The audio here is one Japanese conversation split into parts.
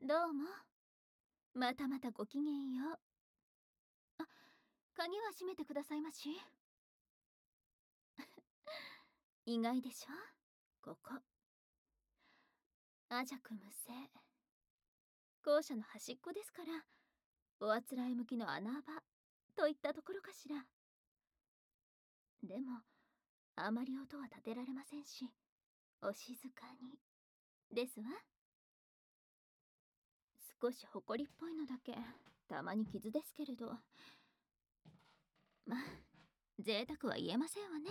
どうも。またまたごきげんよう。あ、鍵は閉めてくださいまし。意外でしょ、ここ。アジャク無声。校舎の端っこですから、おあつらえ向きの穴場といったところかしら。でも、あまり音は立てられませんし、お静かに。ですわ。少し埃っぽいのだけ、たまに傷ですけれど。まあ、贅沢は言えませんわね。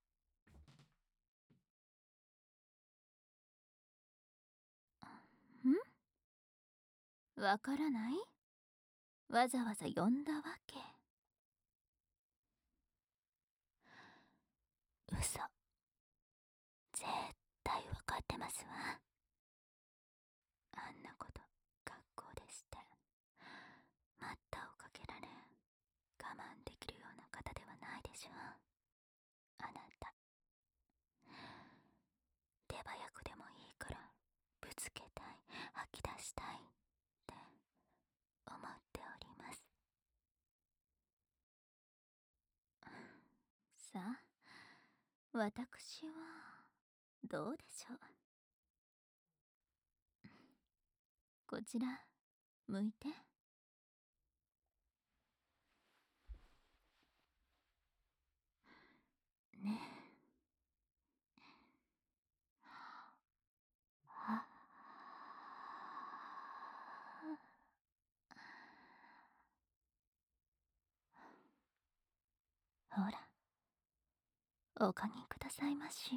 わからない？わざわざ呼んだわけ。嘘。絶対わかってますわ。あんなこと学校でして待ったをかけられ我慢できるような方ではないでしょう。あなた、手早くでもいいからぶつけたい、吐き出したいって思っております。さあ、私はどうでしょう。こちら向いて。ねえ。ほら、おかぎくださいまし。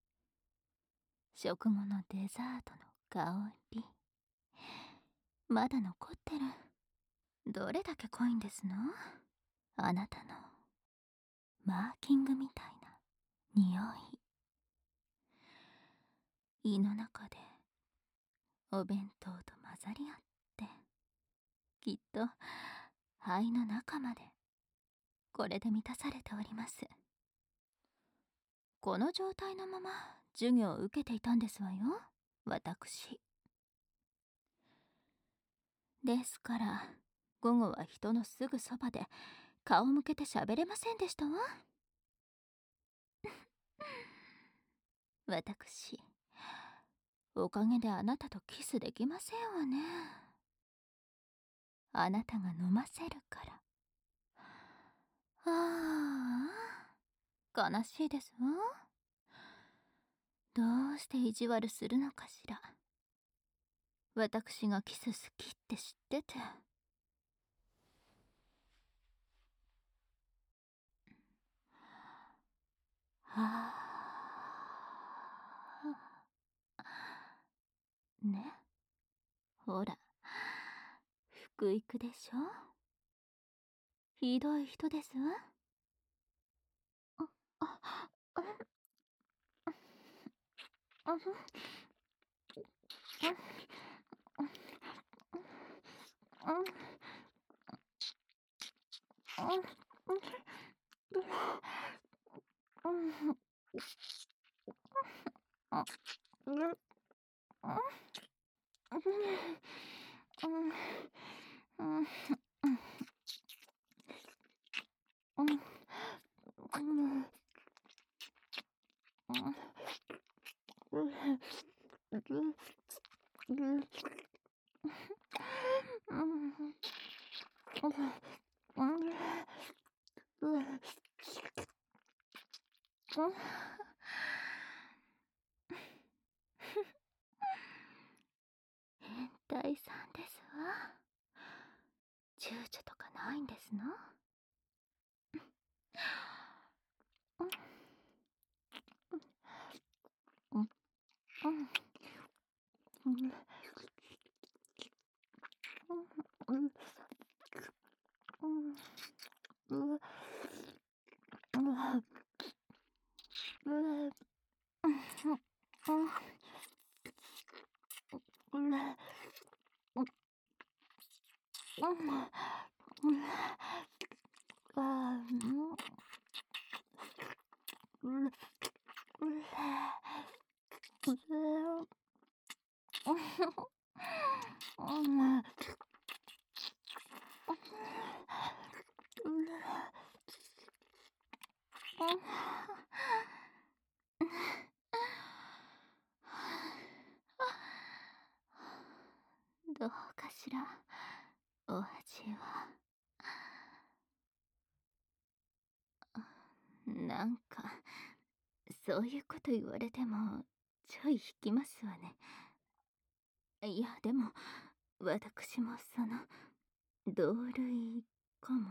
食後のデザートの香り、まだ残ってる。どれだけ濃いんですの？あなたのマーキングみたいな匂い。胃の中でお弁当と混ざり合って、きっと肺の中までこれで満たされております。この状態のまま授業を受けていたんですわよ、私。ですから午後は人のすぐそばで顔向けて喋れませんでしたわ。私、おかげであなたとキスできませんわね。あなたが飲ませるから。ああ、悲しいですわ。どうして意地悪するのかしら。私がキス好きって知ってて。はあ。ね。ほら、福行くでしょ。ひどい人ですわ。あ、あれ、あ、変態さんですわ。躊躇とかないんですの？ どうかしら、お味は。なんか、そういうこと言われても、ちょい引きますわね。いや、でも、私も同類かも。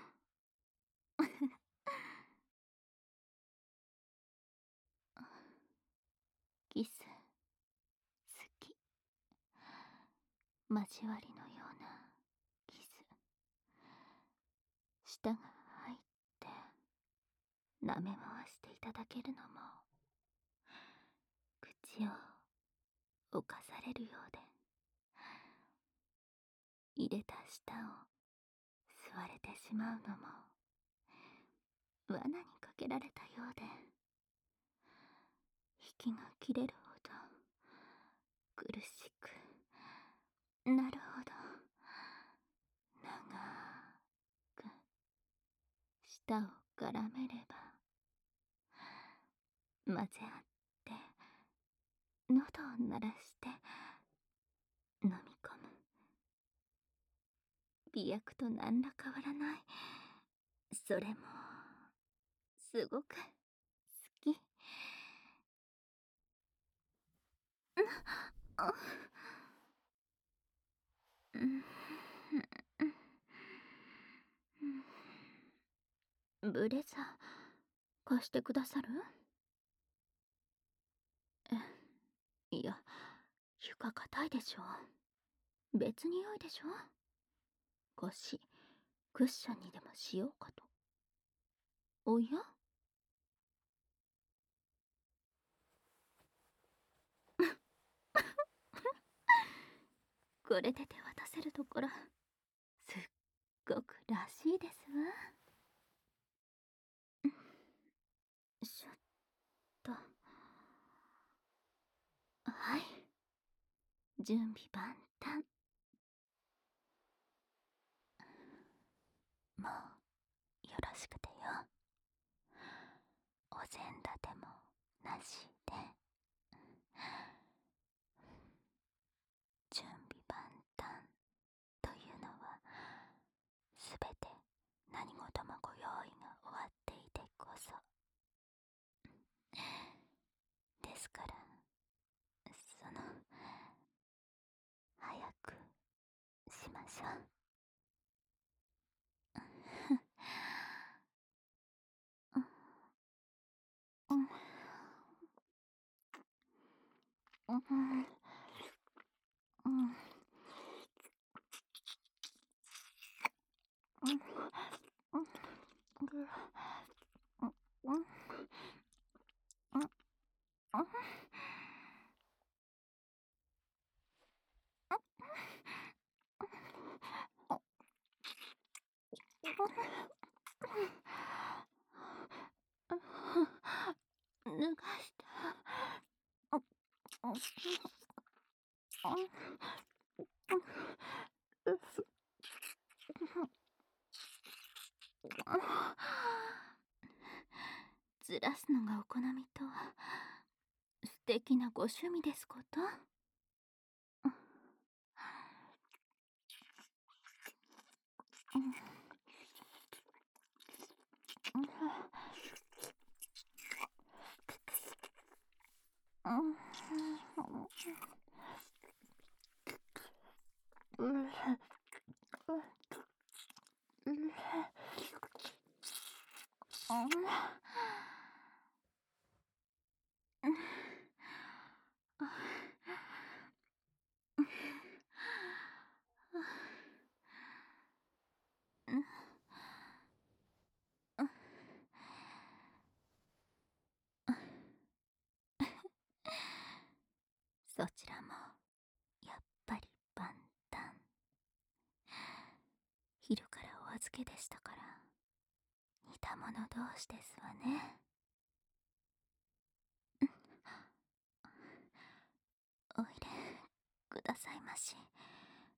キス、好き。交わりのようなキス。舌が入って、舐め回していただけるのも、口を侵されるようで、入れた舌を吸われてしまうのも、罠にかけられたようで、息が切れるほど苦しくなるほど、長く舌を絡めれば混ぜ合って喉を鳴らして飲み込む。美薬と何ら変わらない。それもすごく好き。ブレザー貸してくださる？いや、床硬いでしょ。別に良いでしょ。腰、クッションにでもしようかと。おや？これで手渡せるところ、すっごくらしいですわ。ちょっと。はい。準備万端。もう、よろしくてよ。お膳立てもなしで。準備万端というのは、すべて何事もご用意が終わっていてこそ。ですから、早くしましょう。うん、うん、うん、うん、うん、脱がして。ずらすのがお好みとは素敵なご趣味ですこと。そちらもやっぱり万端。昼からお預けでしたから、似た者同士ですわね。おいでくださいまし。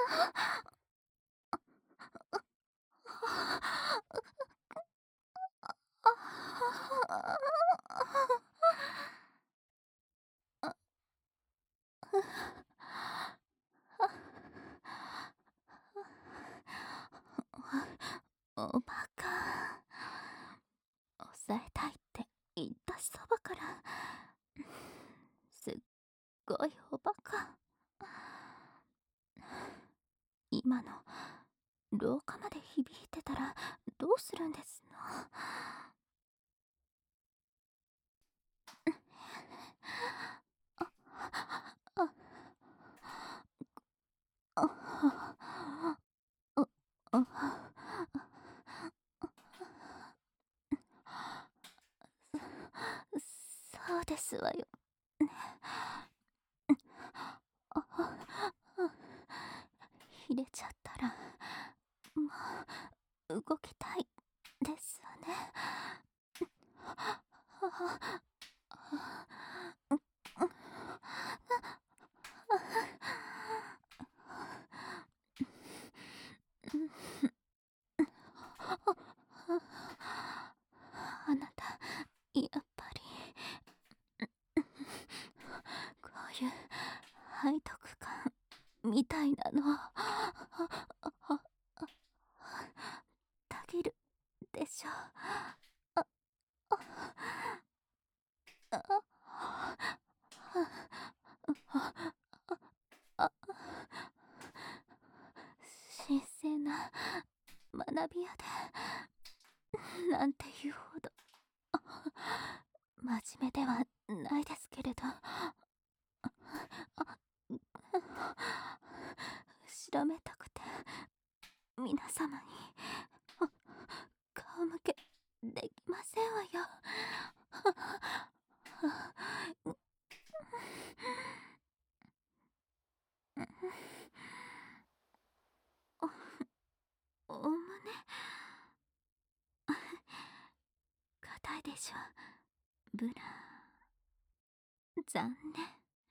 おバカ。抑えたいって言ったそばから、すっごいおバカ。今の廊下まで響いてたらどうするんですの。そうですわよね。入れちゃったらもう動きたいですわね。あなたやっぱりこういう背徳感みたいなのたぎるでしょ。神聖な学び屋でなんていうほど真面目ではないですけれど、後ろめたくて皆様に顔向けできませんわよ。お胸硬いでしょ、ブラ。残念。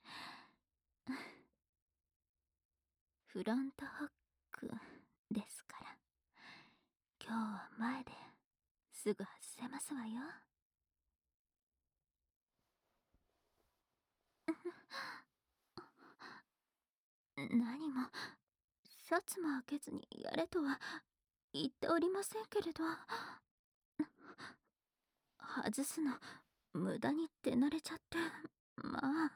フロントホックですから、今日は前ですぐ外せますわよ。何もシャツも開けずにやれとは言っておりませんけれど、外すの無駄に手慣れちゃって、まあ。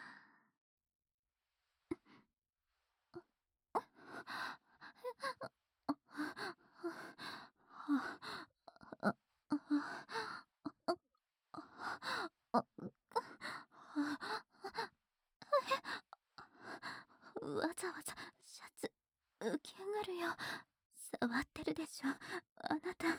わざわざシャツ浮き上がるよ。触ってるでしょあなた。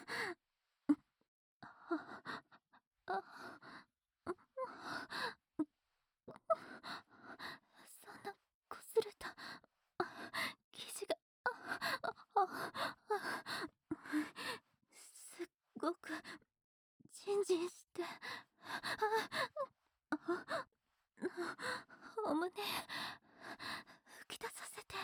そんなこすると生地がすっごくジンジンしてお胸吹き出させて。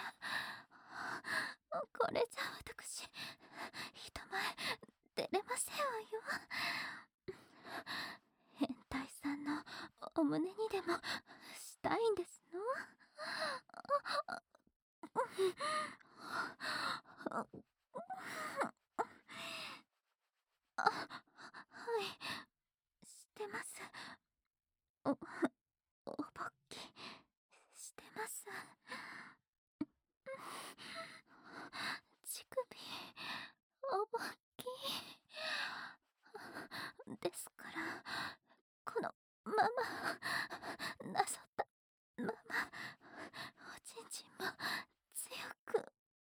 これじゃ私人前出れませんわよ。変態さんのお胸にでもしたいんですの。はいしてます。おぼっきしてます。乳首おぼっきですから、このままなぞったままおちんちんも強く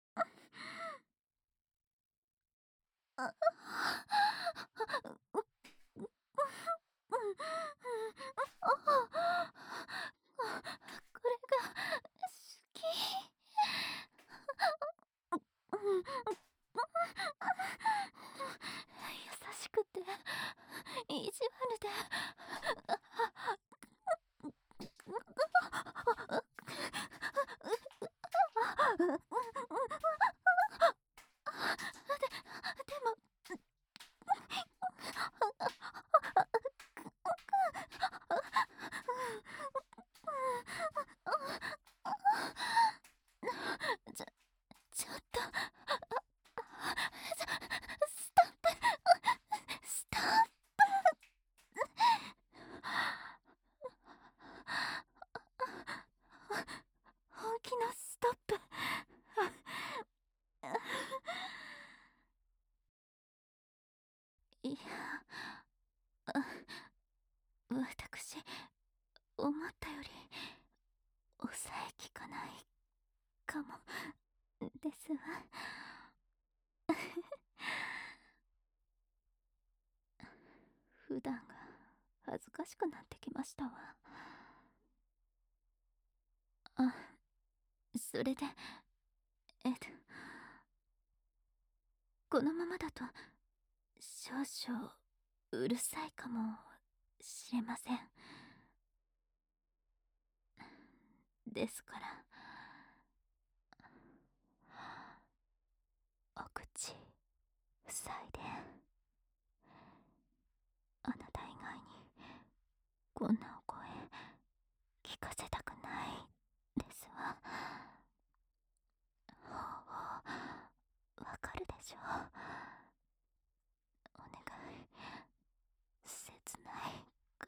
これが好き。優しくて意地悪でいや、私、思ったより抑えきかないかもですわ。普段が恥ずかしくなってきましたわ。あ、それで、えっと、このままだと少々うるさいかもしれません。ですから、お口塞いで、あなた以外にこんなお声聞かせたくないですわ。ほうほう、わかるでしょう。お願い、切ないから。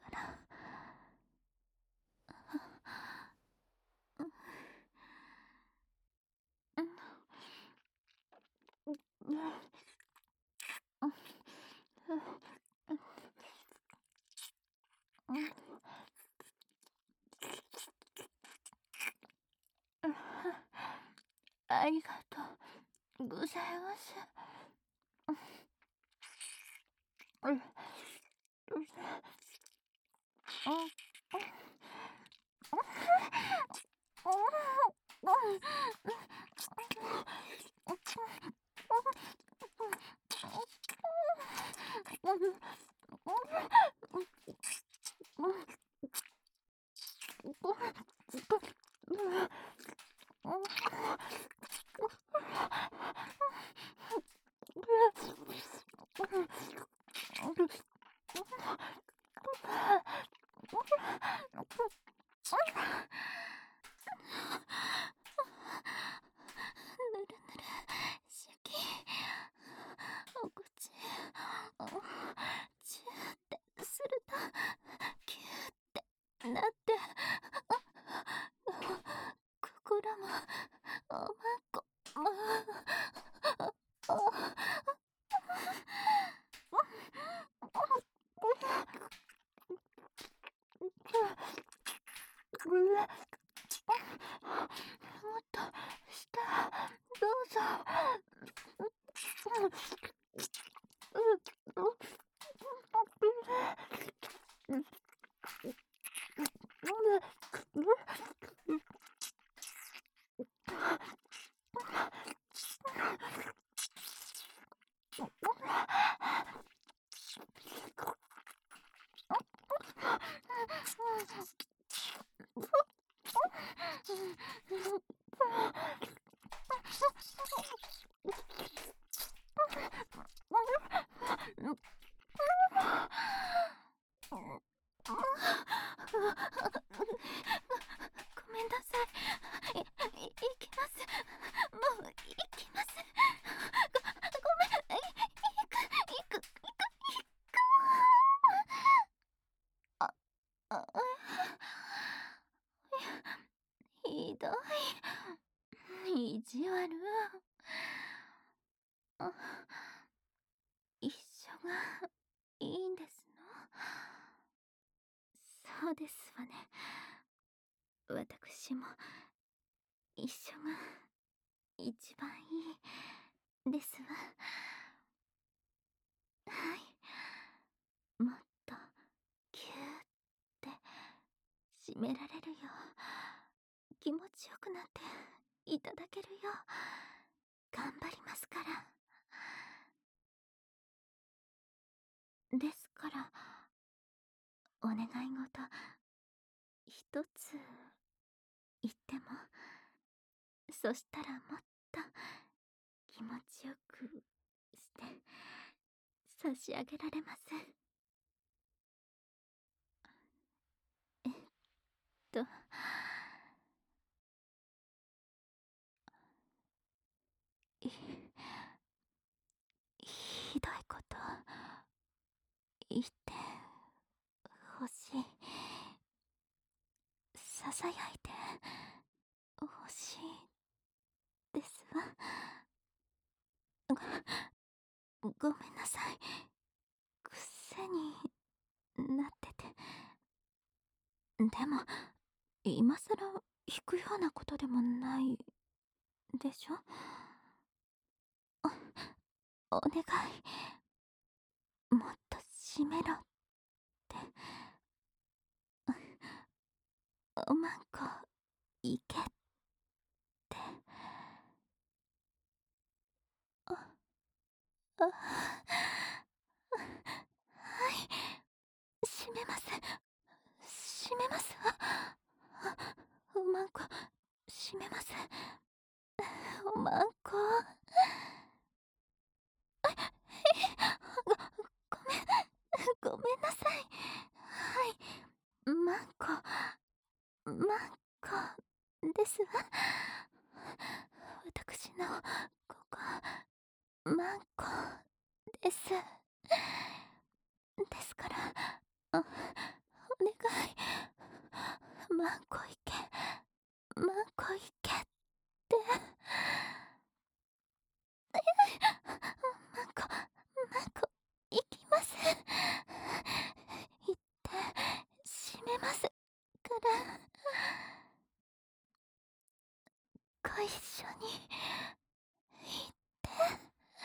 ありがとうございます。ぬるぬるしきお口チューってするとキューってなって心もおまこまもっと下どうぞ。ごめんなさい。行きます。もう行きます。ごめん。行く。あ、あ、ひどい。意地悪。あ、一緒がいいんですの？そうですわね。私も一緒が一番いいですわ。はい。もっとキューって締められるよう気持ちよくなっていただけるよう頑張りますから。ですからお願い事一つ言っても、そしたらもっと気持ちよくして差し上げられます。えっとひひどいこと言ってほしい、ささやいてほしいですわ。ごめんなさい。 になってて。でも今さら弾くようなことでもないでしょ。お願い、もっと締めろって。マンコ、行けって。あ、あ、はい、閉めます。閉めますわ。マンコ、閉めます。マンコ。ごめん、ごめんなさい。はい、マンコ、マンコですわ。私のここ、マンコです。ですから、お願い、マンコ行け、マンコ行けって。マンコ、マンコ、行きます。行って、閉めますから。ご一緒に、行って。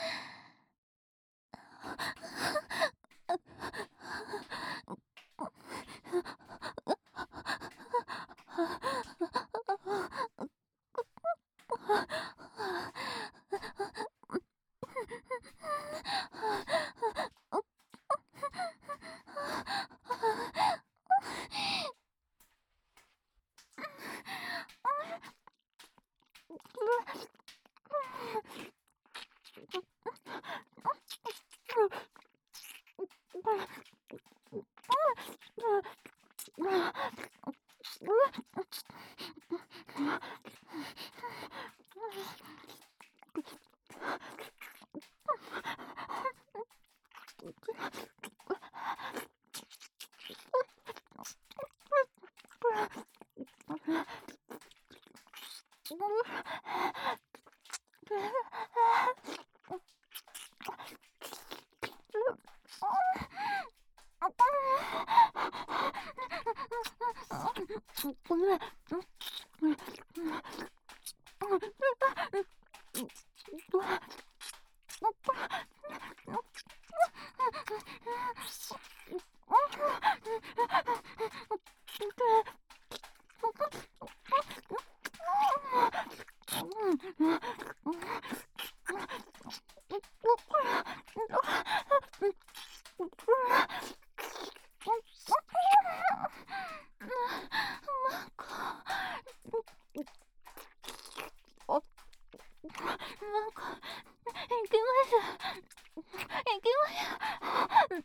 なんか、行きます。行きます。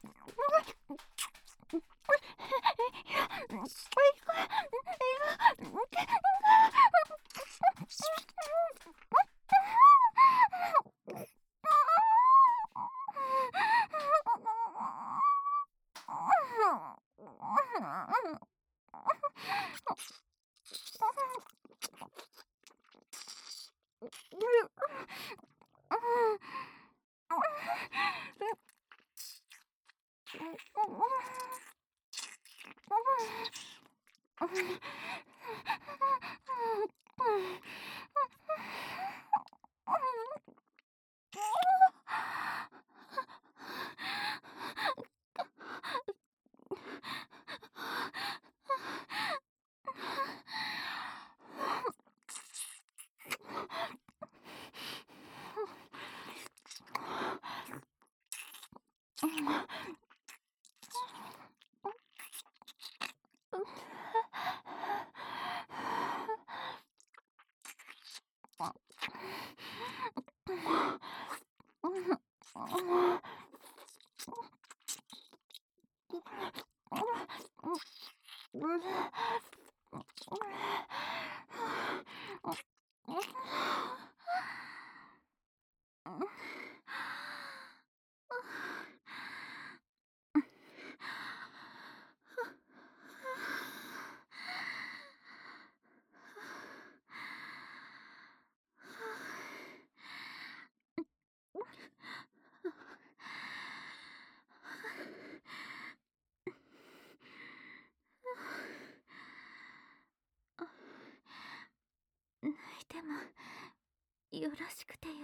よろしくてよ。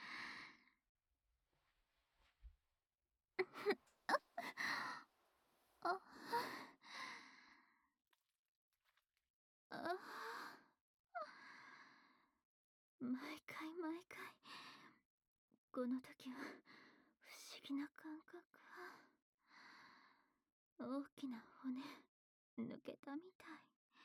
ああ、毎回毎回この時は不思議な感覚。大きな骨抜けたみたい。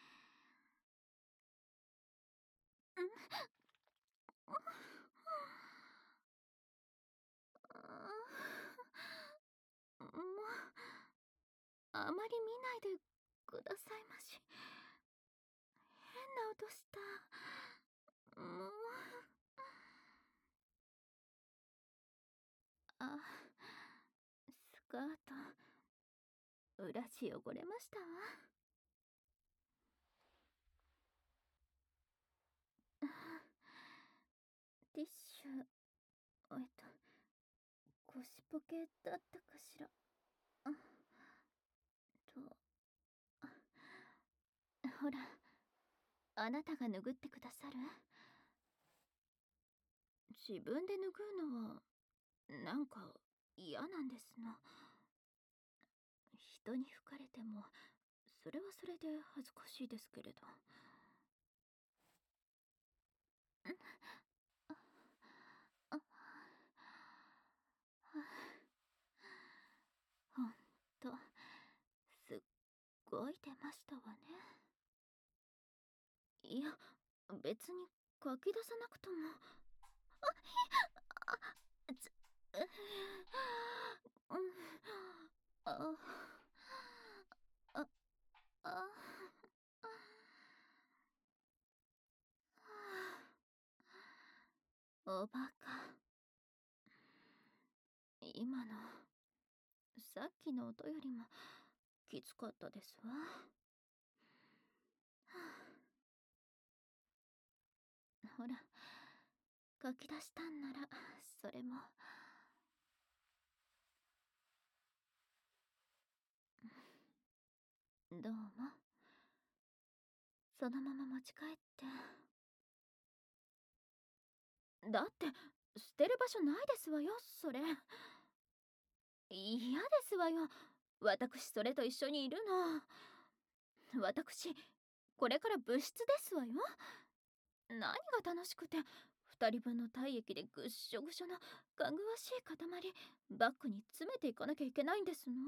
もうあまり見ないでくださいまし。変な音した。もう。あ、スカート裏地汚れましたわ。ティッシュ、腰ポケだったかしら。あと、ほら、あなたが拭ってくださる？自分で拭うのはなんか嫌なんですの。人に吹かれてもそれはそれで恥ずかしいですけれど。あ、ほんとすっごい出ましたわね。いや、別に書き出さなくとも。あ、つ、うん、あ、あ、あ、おバカ。今の、さっきの音よりもきつかったですわ。ほら、書き出したんなら、それも。どうも。そのまま持ち帰って。だって、捨てる場所ないですわよ、それ。嫌ですわよ。私、それと一緒にいるの。私、これから物質ですわよ。何が楽しくて、二人分の体液でぐっしょぐしょのかぐわしい塊、バッグに詰めていかなきゃいけないんですの。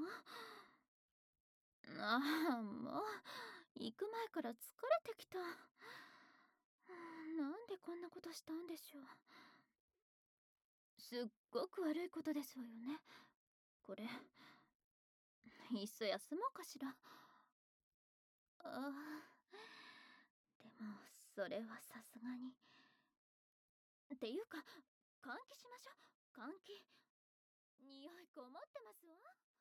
ああ、もう、行く前から疲れてきた。なんでこんなことしたんでしょう。すっごく悪いことですわよね、これ。いっそ休もうかしら。ああ、でも、それはさすがに。っていうか、換気しましょう。換気。匂いこもってますわ。